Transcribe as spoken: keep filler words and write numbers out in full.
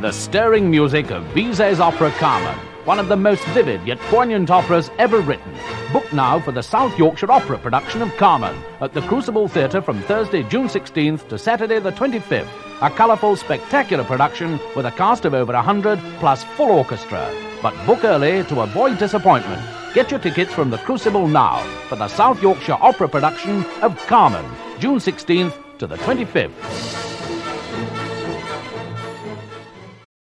the stirring music of Bizet's opera Carmen, one of the most vivid yet poignant operas ever written. Book now for the South Yorkshire Opera production of Carmen at the Crucible Theatre from Thursday, June sixteenth to Saturday the twenty-fifth. A colourful, spectacular production with a cast of over one hundred plus full orchestra. But book early to avoid disappointment. Get your tickets from the Crucible now for the South Yorkshire Opera production of Carmen, June sixteenth to the twenty-fifth.